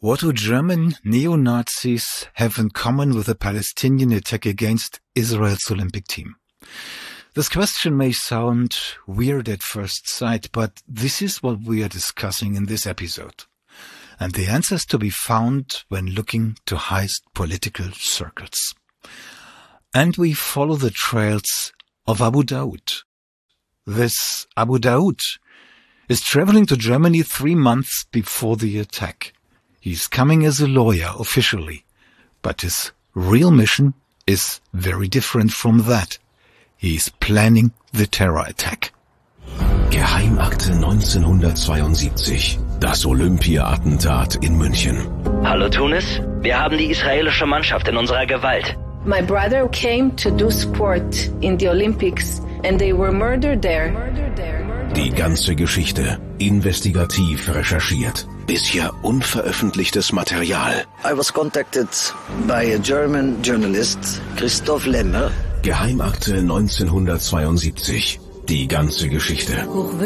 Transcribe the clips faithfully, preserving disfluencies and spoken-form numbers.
What do German neo-Nazis have in common with the Palestinian attack against Israel's Olympic team? This question may sound weird at first sight, but this is what we are discussing in this episode. And the answers to be found when looking to highest political circles. And we follow the trails of Abu Daoud. This Abu Daoud is traveling to Germany three months before the attack. He's coming as a lawyer officially, but his real mission is very different from that. He's planning the terror attack. Geheimakte neunzehnhundertzweiundsiebzig. Das Olympia-Attentat in München. Hallo Tunis, wir haben die israelische Mannschaft in unserer Gewalt. My brother came to do sport in the Olympics and they were murdered there. Die ganze Geschichte investigativ recherchiert. Bisher unveröffentlichtes Material. I was contacted by a German journalist, Christoph Lemmer. Geheimakte neunzehnhundertzweiundsiebzig. Die ganze Geschichte.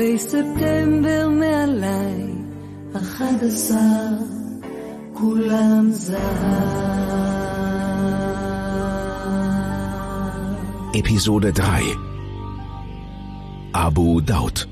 Episode drei. Abu Daoud.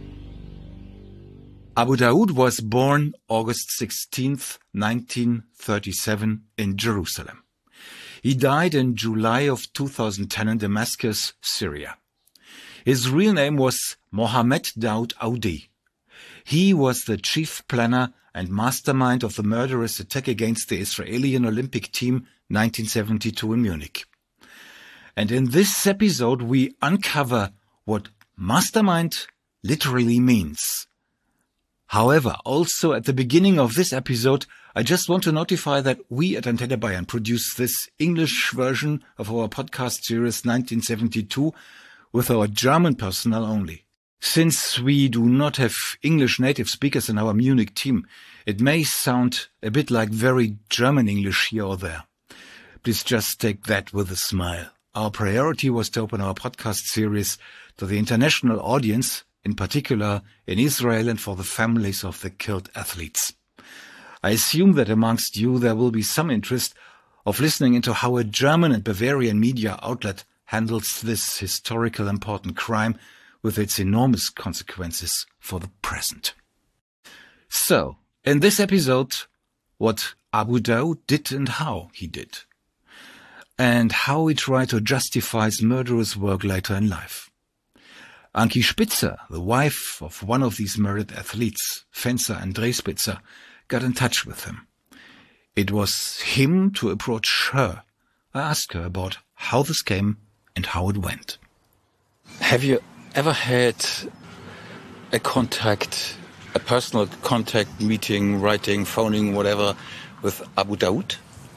Abu Daoud was born August sixteenth, nineteen thirty-seven in Jerusalem. He died in July of two thousand ten in Damascus, Syria. His real name was Mohammed Daoud Aoudi. He was the chief planner and mastermind of the murderous attack against the Israeli Olympic team nineteen seventy-two in Munich. And in this episode we uncover what mastermind literally means. However, also at the beginning of this episode, I just want to notify that we at Antenne Bayern produce this English version of our podcast series nineteen seventy-two with our German personnel only. Since we do not have English native speakers in our Munich team, it may sound a bit like very German English here or there. Please just take that with a smile. Our priority was to open our podcast series to the international audience, in particular in Israel and for the families of the killed athletes. I assume that amongst you there will be some interest of listening into how a German and Bavarian media outlet handles this historical important crime with its enormous consequences for the present. So, in this episode, what Abu Daoud did and how he did. And how he tried to justify his murderous work later in life. Anki Spitzer, the wife of one of these murdered athletes, fencer André Spitzer, got in touch with him. It was him to approach her. I asked her about how this came and how it went. Have you ever had a contact, a personal contact, meeting, writing, phoning, whatever, with Abu Daoud?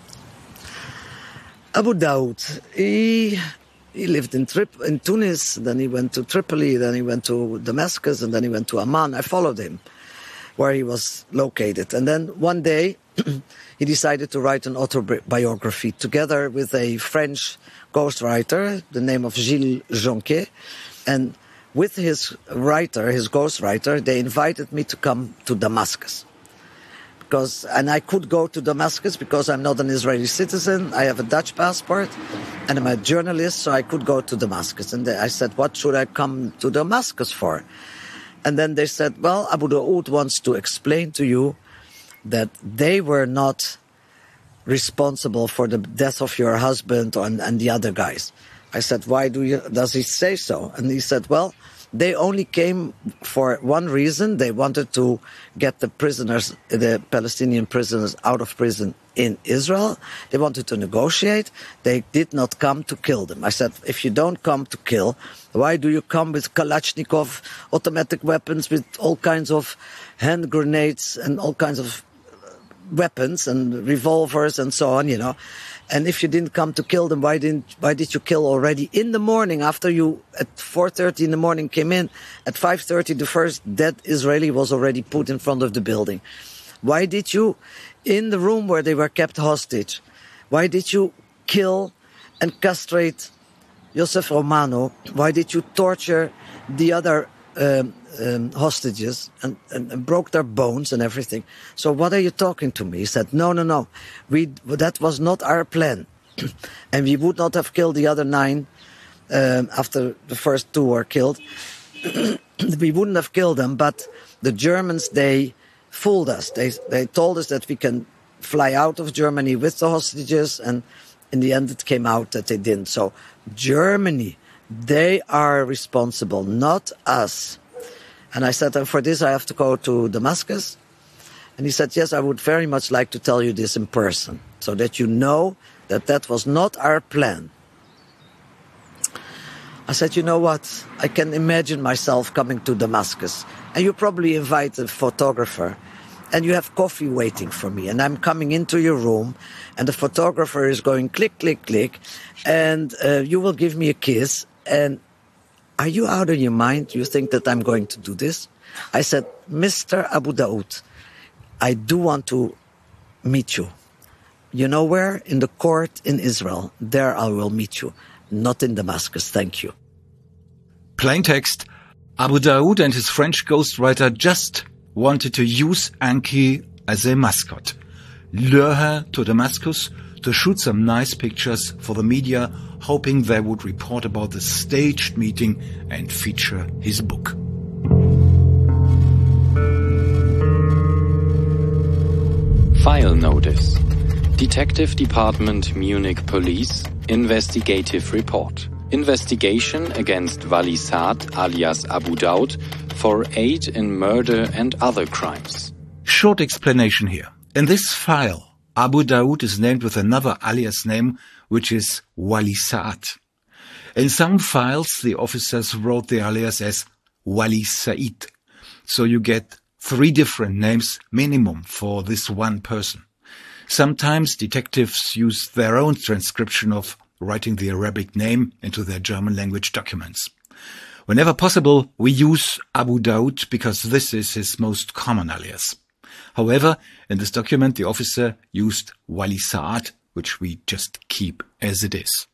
Abu Daoud, he... He lived in Trip in Tunis, then he went to Tripoli, then he went to Damascus, and then he went to Amman. I followed him where he was located. And then one day he decided to write an autobiography together with a French ghostwriter, the name of Gilles Jonquet. And with his writer, his ghostwriter, they invited me to come to Damascus. Because, and I could go to Damascus because I'm not an Israeli citizen. I have a Dutch passport and I'm a journalist, so I could go to Damascus. And I said, what should I come to Damascus for? And then they said, well, Abu Daoud wants to explain to you that they were not responsible for the death of your husband and, and the other guys. I said, why do you, does he say so? And he said, well, they only came for one reason. They wanted to get the prisoners, the Palestinian prisoners, out of prison in Israel. They wanted to negotiate. They did not come to kill them. I said, if you don't come to kill, why do you come with Kalashnikov, automatic weapons, with all kinds of hand grenades and all kinds of weapons and revolvers and so on, you know? And if you didn't come to kill them, why didn't why did you kill already in the morning after you at four thirty in the morning came in? At five thirty, the first dead Israeli was already put in front of the building. Why did you, in the room where they were kept hostage, why did you kill and castrate Joseph Romano? Why did you torture the other um, um, hostages and, and, and broke their bones and everything. So what are you talking to me? He said, no, no, no. We, that was not our plan. And we would not have killed the other nine um, after the first two were killed. We wouldn't have killed them, but the Germans, they fooled us. They, they told us that we can fly out of Germany with the hostages, and in the end it came out that they didn't. So Germany, they are responsible, not us. And I said, and for this I have to go to Damascus. And he said, yes, I would very much like to tell you this in person, so that you know that that was not our plan. I said, you know what, I can imagine myself coming to Damascus, and you probably invite a photographer, and you have coffee waiting for me, and I'm coming into your room, and the photographer is going click, click, click, and uh, you will give me a kiss, and are you out of your mind? You think that I'm going to do this? I said, Mister Abu Daoud, I do want to meet you. You know where? In the court in Israel. There I will meet you. Not in Damascus, thank you. Plain text, Abu Daoud and his French ghostwriter just wanted to use Anki as a mascot, lure her to Damascus to shoot some nice pictures for the media, hoping they would report about the staged meeting and feature his book. File notice. Detective Department, Munich Police, investigative report. Investigation against Wali Saad alias Abu Daoud for aid in murder and other crimes. Short explanation here. In this file, Abu Daoud is named with another alias name, which is Wali Saad. In some files, the officers wrote the alias as Wali Said. So you get three different names minimum for this one person. Sometimes detectives use their own transcription of writing the Arabic name into their German language documents. Whenever possible, we use Abu Daoud because this is his most common alias. However, in this document, the officer used Wali Saad, which we just keep as it is.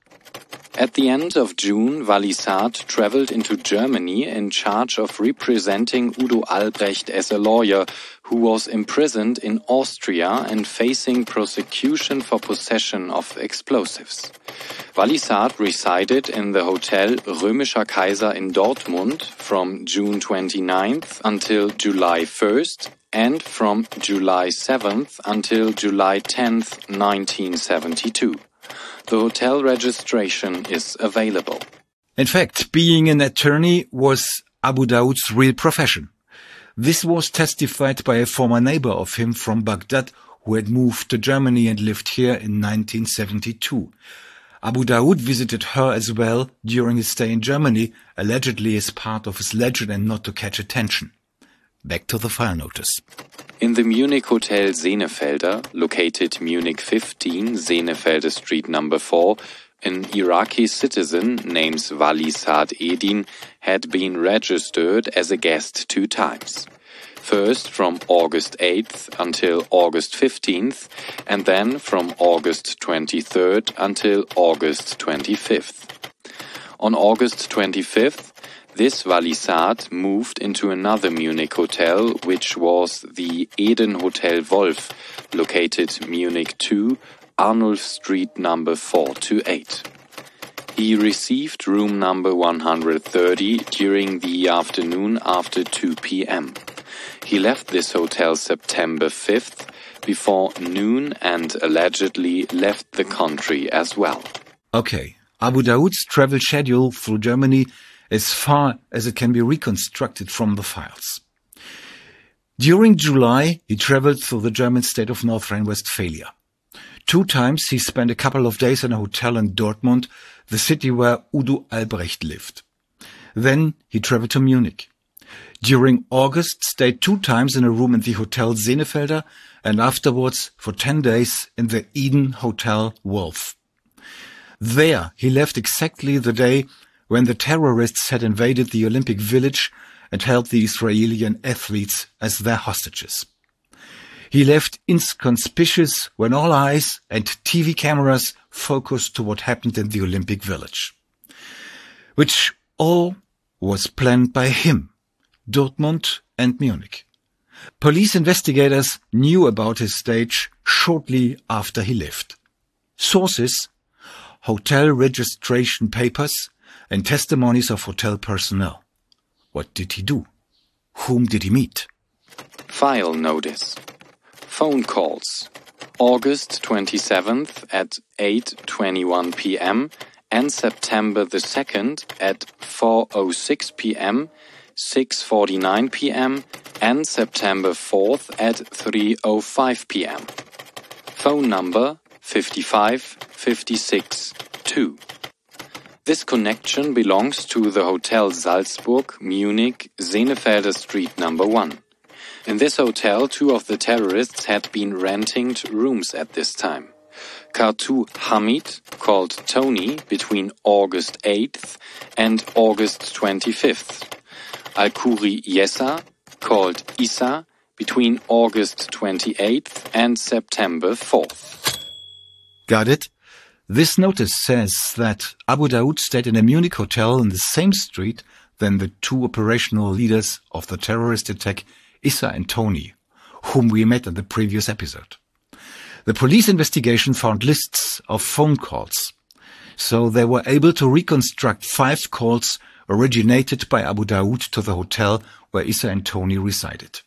At the end of June, Wali Saad traveled into Germany in charge of representing Udo Albrecht as a lawyer who was imprisoned in Austria and facing prosecution for possession of explosives. Wali Saad resided in the Hotel Römischer Kaiser in Dortmund from June twenty-ninth until July first and from July seventh until July tenth, nineteen seventy-two. The hotel registration is available. In fact, being an attorney was Abu Daoud's real profession. This was testified by a former neighbor of him from Baghdad who had moved to Germany and lived here in nineteen seventy-two. Abu Daoud visited her as well during his stay in Germany, allegedly as part of his legend and not to catch attention. Back to the file notice. In the Munich Hotel Senefelder, located Munich fifteen, Senefelder Street number four, an Iraqi citizen named Wali Saad Edin had been registered as a guest two times. First from August eighth until August fifteenth, and then from August twenty-third until August twenty-fifth. On August twenty-fifth, this Wali Saad moved into another Munich hotel, which was the Eden Hotel Wolf, located Munich two, Arnulf Street number four two eight. He received room number one hundred thirty during the afternoon after two p.m. He left this hotel September fifth before noon and allegedly left the country as well. Okay, Abu Daoud's travel schedule through Germany as far as it can be reconstructed from the files. During July, he traveled through the German state of North Rhine-Westphalia. Two times he spent a couple of days in a hotel in Dortmund, the city where Udo Albrecht lived. Then he traveled to Munich. During August, stayed two times in a room in the Hotel Senefelder and afterwards for ten days in the Eden Hotel Wolf. There he left exactly the day when the terrorists had invaded the Olympic Village and held the Israeli athletes as their hostages. He left inconspicuous when all eyes and T V cameras focused to what happened in the Olympic Village. Which all was planned by him, Dortmund and Munich. Police investigators knew about his stage shortly after he left. Sources: hotel registration papers and testimonies of hotel personnel. What did he do? Whom did he meet? File notice. Phone calls. August twenty-seventh at eight twenty-one p m and September the second at four oh six p m, six forty-nine p m and September fourth at three oh five p m Phone number fifty-five fifty-six two. This connection belongs to the Hotel Salzburg, Munich, Senefelder Street number one. In this hotel, two of the terrorists had been renting rooms at this time. Kartu Hamid, called Tony, between August eighth and August twenty-fifth. Al-Khoury Yessa, called Issa, between August twenty-eighth and September fourth. Got it? This notice says that Abu Daoud stayed in a Munich hotel in the same street than the two operational leaders of the terrorist attack, Issa and Tony, whom we met in the previous episode. The police investigation found lists of phone calls, so they were able to reconstruct five calls originated by Abu Daoud to the hotel where Issa and Tony resided.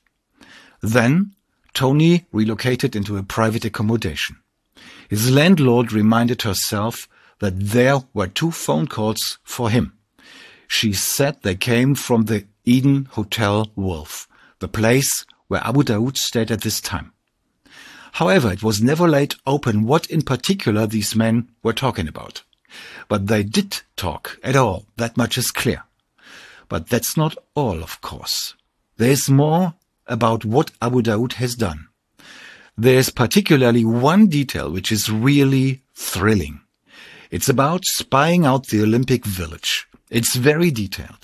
Then, Tony relocated into a private accommodation. His landlord reminded herself that there were two phone calls for him. She said they came from the Eden Hotel Wolf, the place where Abu Daoud stayed at this time. However, it was never laid open what in particular these men were talking about. But they did talk at all, that much is clear. But that's not all, of course. There is more about what Abu Daoud has done. There is particularly one detail which is really thrilling. It's about spying out the Olympic Village. It's very detailed.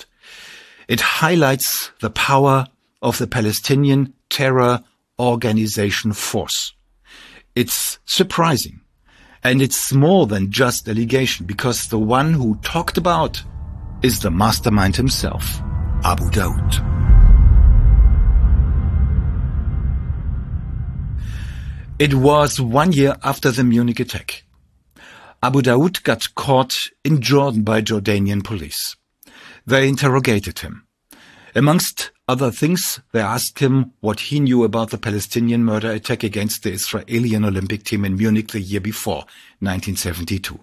It highlights the power of the Palestinian terror organization force. It's surprising. And it's more than just allegation, because the one who talked about is the mastermind himself, Abu Daoud. It was one year after the Munich attack. Abu Daoud got caught in Jordan by Jordanian police. They interrogated him. Amongst other things, they asked him what he knew about the Palestinian murder attack against the Israeli Olympic team in Munich the year before, nineteen seventy-two.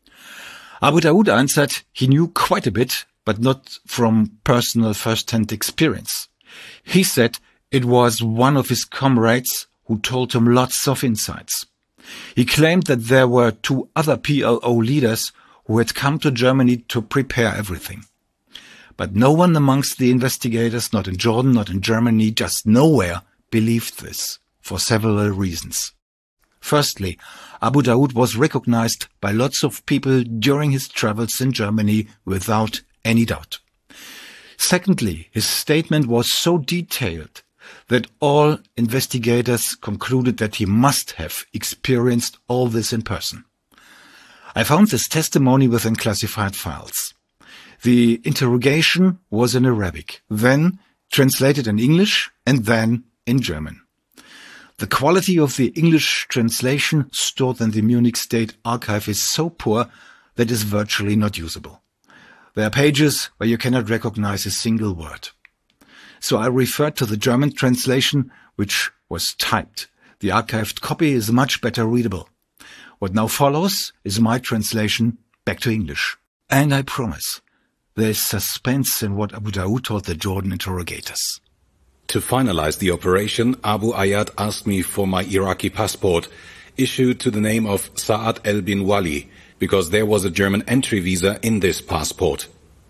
Abu Daoud answered he knew quite a bit, but not from personal first-hand experience. He said it was one of his comrades who told him lots of insights. He claimed that there were two other P L O leaders who had come to Germany to prepare everything. But no one amongst the investigators, not in Jordan, not in Germany, just nowhere, believed this, for several reasons. Firstly, Abu Daoud was recognized by lots of people during his travels in Germany without any doubt. Secondly, his statement was so detailed that all investigators concluded that he must have experienced all this in person. I found this testimony within classified files. The interrogation was in Arabic, then translated in English, and then in German. The quality of the English translation stored in the Munich State Archive is so poor that it is virtually not usable. There are pages where you cannot recognize a single word. So I referred to the German translation, which was typed. The archived copy is much better readable. What now follows is my translation back to English. And I promise, there is suspense in what Abu Daoud told the Jordan interrogators. To finalize the operation, Abu Ayyad asked me for my Iraqi passport, issued to the name of Saad el-Bin Wali, because there was a German entry visa in this passport.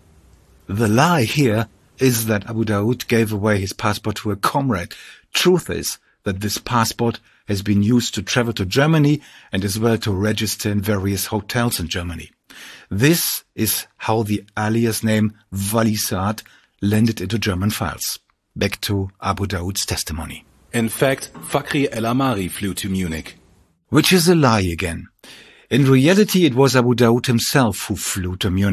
The lie here is that Abu Daoud gave away his passport to a comrade. Truth is that this passport has been used to travel to Germany and as well to register in various hotels in Germany. This is how the alias name Wali Saad landed into German files. Back to Abu Daoud's testimony. In fact, Fakhri el-Amari flew to Munich. Which is a lie again. In reality, it was Abu Daoud himself who flew to Munich.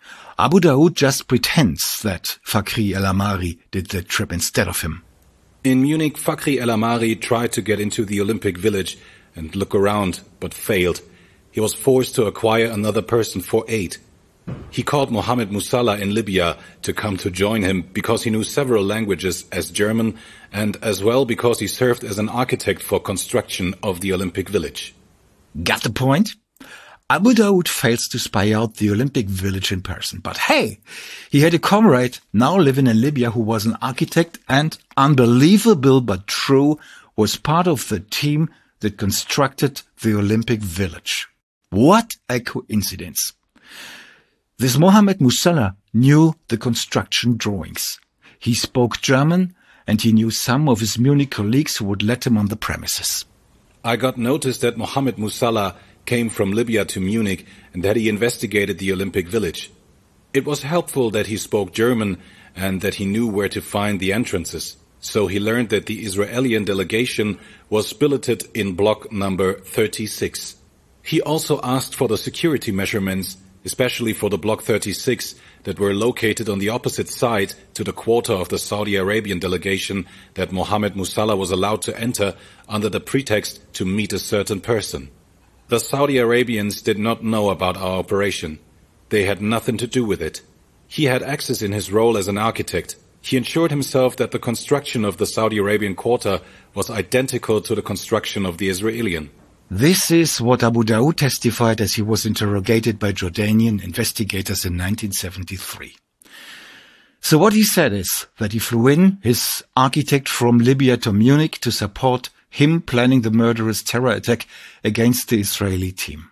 Abu Daoud just pretends that Fakhri El Amari did the trip instead of him. In Munich, Fakhri El Amari tried to get into the Olympic Village and look around, but failed. He was forced to acquire another person for aid. He called Mohammed Musalla in Libya to come to join him because he knew several languages as German and as well because he served as an architect for construction of the Olympic Village. Got the point? Abu Daoud fails to spy out the Olympic Village in person. But hey, he had a comrade now living in Libya who was an architect and, unbelievable but true, was part of the team that constructed the Olympic Village. What a coincidence. This Mohammed Musalla knew the construction drawings. He spoke German and he knew some of his Munich colleagues who would let him on the premises. I got notice that Mohammed Musalla came from Libya to Munich and that he investigated the Olympic Village. It was helpful that he spoke German and that he knew where to find the entrances. So he learned that the Israeli delegation was billeted in block number thirty-six. He also asked for the security measurements, especially for the block thirty-six that were located on the opposite side to the quarter of the Saudi Arabian delegation that Mohammed Musalla was allowed to enter under the pretext to meet a certain person. The Saudi Arabians did not know about our operation. They had nothing to do with it. He had access in his role as an architect. He ensured himself that the construction of the Saudi Arabian quarter was identical to the construction of the Israeli. This is what Abu Daoud testified as he was interrogated by Jordanian investigators in nineteen seventy-three. So what he said is that he flew in his architect from Libya to Munich to support him planning the murderous terror attack against the Israeli team.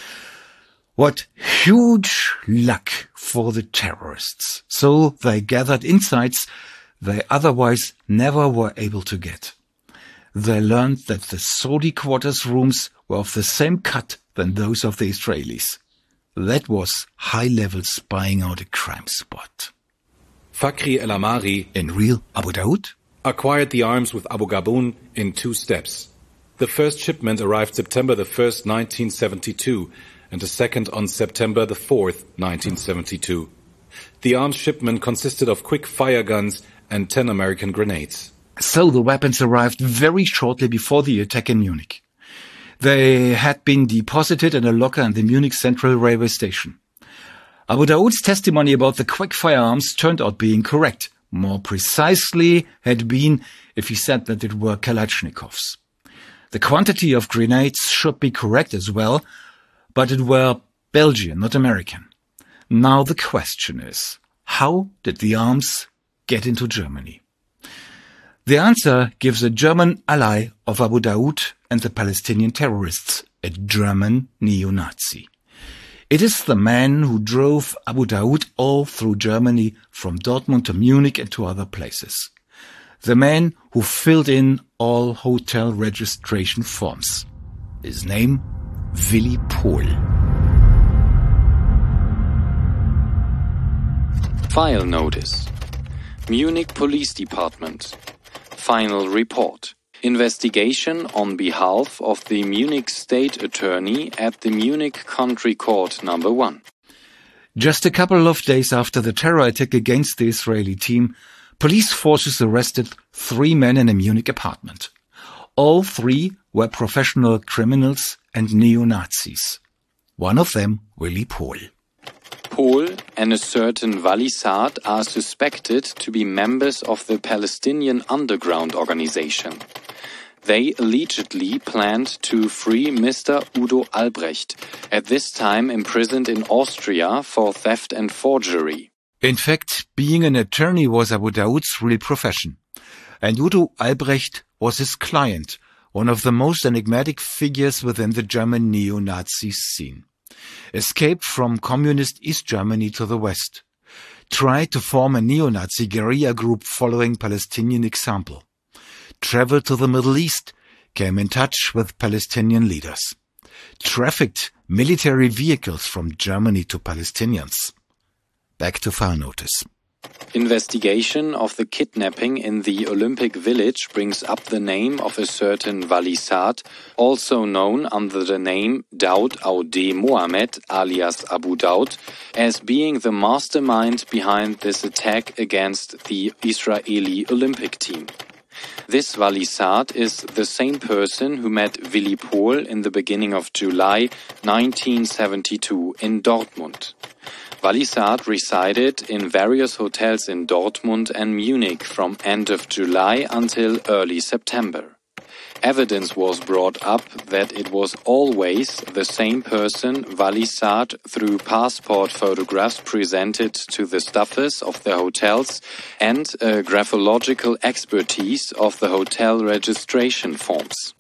What huge luck for the terrorists. So they gathered insights they otherwise never were able to get. They learned that the Saudi quarters rooms were of the same cut than those of the Israelis. That was high-level spying out a crime spot. Fakhri El Amari, in real Abu Daoud, acquired the arms with Abu Ghaboun in two steps. The first shipment arrived September the first, nineteen seventy-two, and the second on September the fourth, nineteen seventy-two. The arms shipment consisted of quick fire guns and ten American grenades. So the weapons arrived very shortly before the attack in Munich. They had been deposited in a locker in the Munich Central Railway Station. Abu Daoud's testimony about the quick firearms turned out being correct. More precisely had been if he said that it were Kalashnikovs. The quantity of grenades should be correct as well, but it were Belgian, not American. Now the question is, how did the arms get into Germany? The answer gives a German ally of Abu Daoud and the Palestinian terrorists, a German neo-Nazi. It is the man who drove Abu Daoud all through Germany from Dortmund to Munich and to other places. The man who filled in all hotel registration forms. His name, Willy Pohl. File notice. Munich Police Department. Final report. Investigation on behalf of the Munich State Attorney at the Munich Country Court number one. Just a couple of days after the terror attack against the Israeli team, police forces arrested three men in a Munich apartment. All three were professional criminals and neo-Nazis. One of them, Willy Pohl. Pohl and a certain Wally Saad are suspected to be members of the Palestinian underground organization. They allegedly planned to free Mister Udo Albrecht, at this time imprisoned in Austria for theft and forgery. In fact, being an attorney was Abu Daoud's real profession. And Udo Albrecht was his client, one of the most enigmatic figures within the German neo-Nazi scene. Escaped from communist East Germany to the West. Tried to form a neo-Nazi guerrilla group following Palestinian example. Traveled to the Middle East, came in touch with Palestinian leaders. Trafficked military vehicles from Germany to Palestinians. Back to file notice. Investigation of the kidnapping in the Olympic Village brings up the name of a certain Wali Saad, also known under the name Daud Aude Mohamed alias Abu Daud, as being the mastermind behind this attack against the Israeli Olympic team. This Wali Saad is the same person who met Willy Pohl in the beginning of July nineteen seventy-two in Dortmund. Wali Saad resided in various hotels in Dortmund and Munich from end of July until early September. Evidence was brought up that it was always the same person, Wali Saad, through passport photographs presented to the staffers of the hotels and uh, graphological expertise of the hotel registration forms.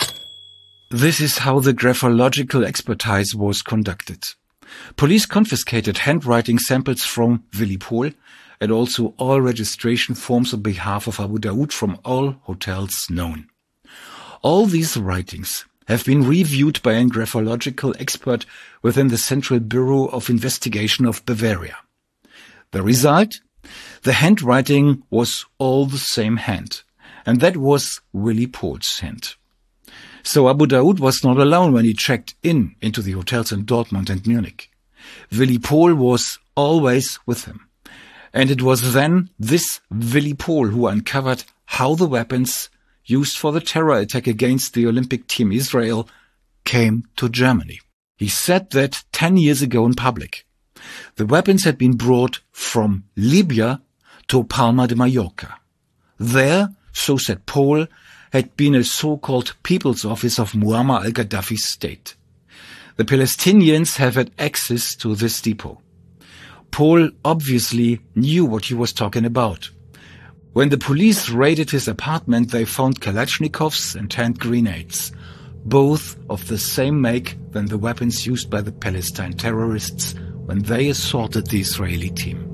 This is how the graphological expertise was conducted. Police confiscated handwriting samples from Willy Pohl and also all registration forms on behalf of Abu Daud from all hotels known. All these writings have been reviewed by a graphological expert within the Central Bureau of Investigation of Bavaria. The result? The handwriting was all the same hand, and that was Willy Pohl's hand. So Abu Daud was not alone when he checked in into the hotels in Dortmund and Munich. Willy Pohl was always with him. And it was then this Willy Pohl who uncovered how the weapons used for the terror attack against the Olympic team Israel came to Germany. He said that ten years ago in public. The weapons had been brought from Libya to Palma de Mallorca. There, so said Pohl, had been a so-called People's Office of Muammar al-Gaddafi's state. The Palestinians have had access to this depot. Pohl obviously knew what he was talking about. When the police raided his apartment, they found Kalashnikovs and hand grenades, both of the same make than the weapons used by the Palestine terrorists when they assaulted the Israeli team.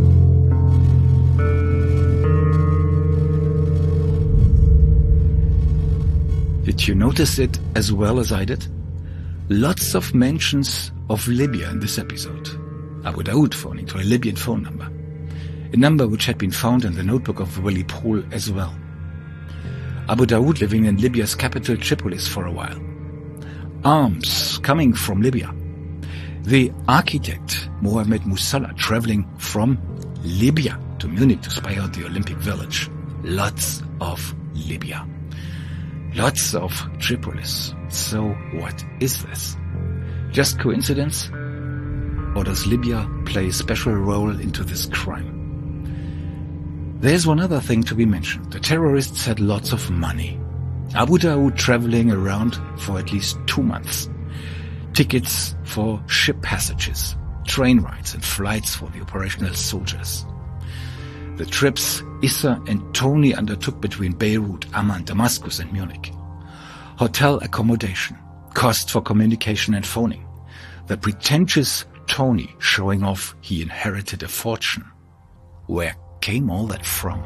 Did you notice it as well as I did? Lots of mentions of Libya in this episode. Abu Daud phoning to a Libyan phone number. A number which had been found in the notebook of Willy Pohl as well. Abu Daud living in Libya's capital Tripolis for a while. Arms coming from Libya. The architect Mohamed Musalla traveling from Libya to Munich to spy out the Olympic Village. Lots of Libya. Lots of Tripolis. So what is this? Just coincidence? Or does Libya play a special role into this crime? There's one other thing to be mentioned. The terrorists had lots of money. Abu Daud traveling around for at least two months. Tickets for ship passages, train rides and flights for the operational soldiers. The trips Issa and Tony undertook between Beirut, Amman, Damascus and Munich. Hotel accommodation, cost for communication and phoning. The pretentious Tony showing off he inherited a fortune. Where came all that from?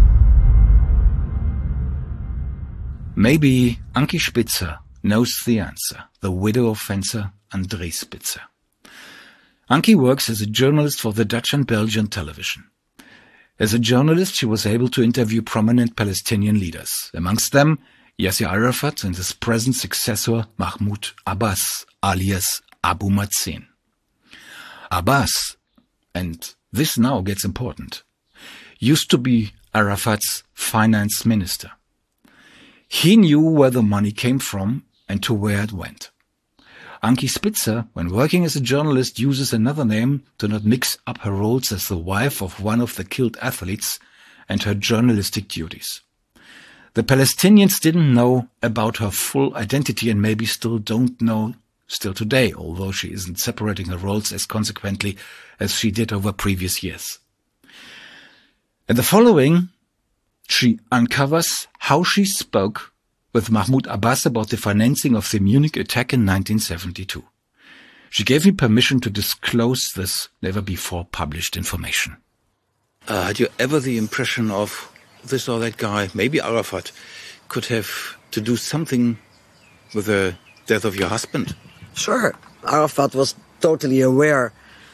Maybe Anki Spitzer knows the answer, the widow of fencer André Spitzer. Anki works as a journalist for the Dutch and Belgian television. As a journalist, she was able to interview prominent Palestinian leaders, amongst them Yasser Arafat and his present successor Mahmoud Abbas, alias Abu Mazen. Abbas, and this now gets important, used to be Arafat's finance minister. He knew where the money came from and to where it went. Anki Spitzer, when working as a journalist, uses another name to not mix up her roles as the wife of one of the killed athletes and her journalistic duties. The Palestinians didn't know about her full identity and maybe still don't know still today, although she isn't separating her roles as consequently as she did over previous years. In the following, she uncovers how she spoke with Mahmoud Abbas about the financing of the Munich attack in nineteen seventy-two. She gave me permission to disclose this never-before published information. Uh, had you ever the impression of this or that guy, maybe Arafat, could have to do something with the death of your husband? Sure. Arafat was totally aware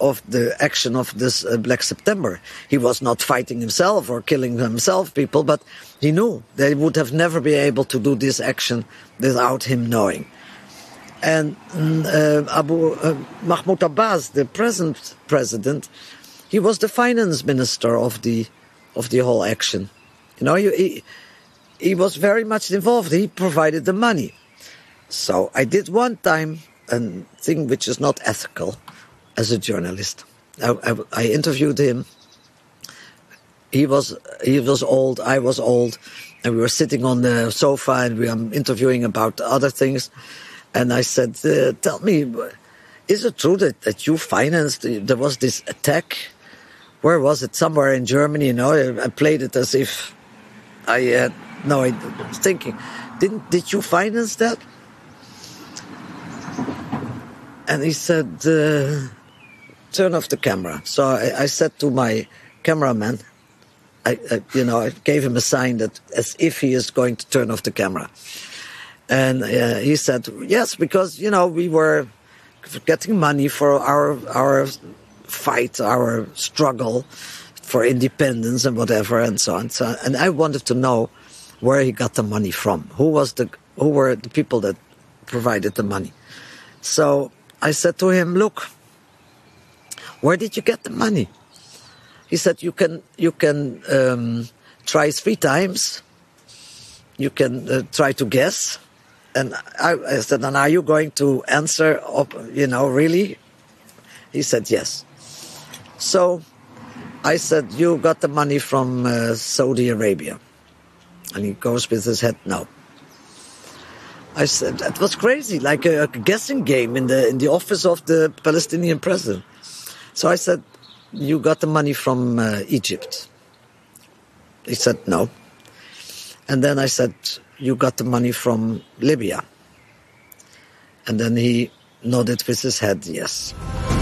of the action of this uh, Black September. He was not fighting himself or killing himself, people, but he knew they would have never been able to do this action without him knowing. And uh, Abu uh, Mahmoud Abbas, the present president, he was the finance minister of the of the whole action. You know, he he was very much involved. He provided the money. So I did one time a thing which is not ethical as a journalist. I, I, I interviewed him. He was he was old. I was old, and we were sitting on the sofa and we were interviewing about other things. And I said, uh, tell me, is it true that, that you financed, there was this attack? Where was it? Somewhere in Germany, you know? I, I played it as if I had no idea. I was thinking, didn't, did you finance that? And he said, uh, turn off the camera. So I, I said to my cameraman, I, I, you know, I gave him a sign that as if he is going to turn off the camera. And uh, he said, yes, because, you know, we were getting money for our our fight, our struggle for independence and whatever and so on. So, and I wanted to know where he got the money from. Who was the who were the people that provided the money? So I said to him, look, where did you get the money? He said, you can you can um, try three times. You can uh, try to guess. And I, I said, and are you going to answer, up, you know, really? He said, yes. So I said, you got the money from uh, Saudi Arabia. And he goes with his head, no. I said, that was crazy, like a, a guessing game in the in the office of the Palestinian president. So I said, you got the money from uh, Egypt. He said, no. And then I said, you got the money from Libya. And then he nodded with his head, yes.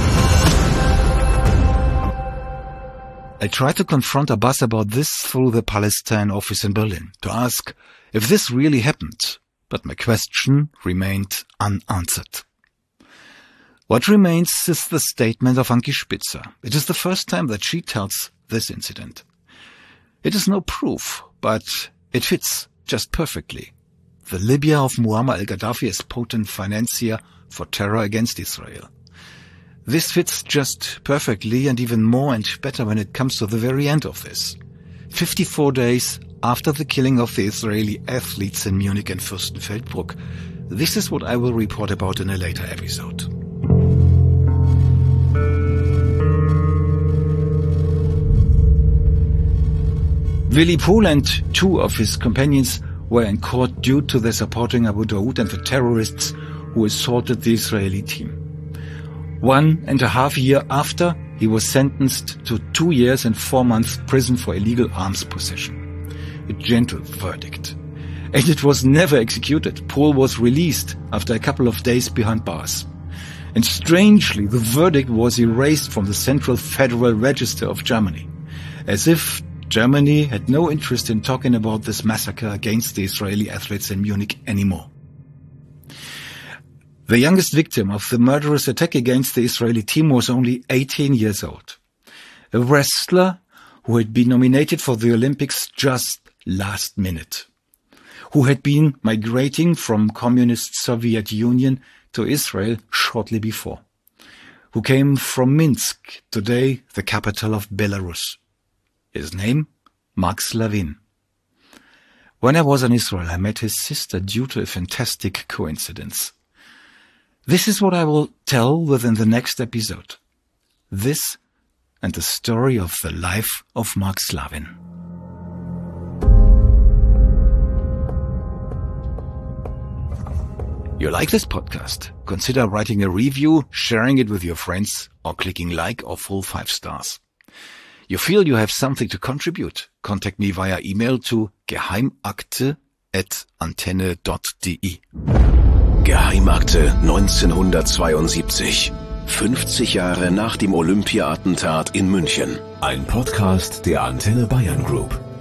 I tried to confront Abbas about this through the Palestine office in Berlin, to ask if this really happened, but my question remained unanswered. What remains is the statement of Anki Spitzer. It is the first time that she tells this incident. It is no proof, but it fits just perfectly. The Libya of Muammar al-Gaddafi is potent financier for terror against Israel. This fits just perfectly and even more and better when it comes to the very end of this. fifty-four days after the killing of the Israeli athletes in Munich and Fürstenfeldbruck. This is what I will report about in a later episode. Willy Pohl and two of his companions were in court due to their supporting Abu Daoud and the terrorists who assaulted the Israeli team. One and a half year after, he was sentenced to two years and four months prison for illegal arms possession. A gentle verdict. And it was never executed. Pohl was released after a couple of days behind bars. And strangely, the verdict was erased from the Central Federal Register of Germany, as if Germany had no interest in talking about this massacre against the Israeli athletes in Munich anymore. The youngest victim of the murderous attack against the Israeli team was only eighteen years old. A wrestler who had been nominated for the Olympics just last minute, who had been migrating from communist Soviet Union to Israel shortly before, who came from Minsk, today the capital of Belarus. His name, Mark Slavin. When I was in Israel, I met his sister due to a fantastic coincidence. This is what I will tell within the next episode. This and the story of the life of Mark Slavin. You like this podcast? Consider writing a review, sharing it with your friends, or clicking like or full five stars. You feel you have something to contribute? Contact me via email to geheimakte at antenne dot de. Geheimakte neunzehnhundertzweiundsiebzig. fünfzig Jahre nach dem Olympia-Attentat in München. Ein Podcast der Antenne Bayern Group.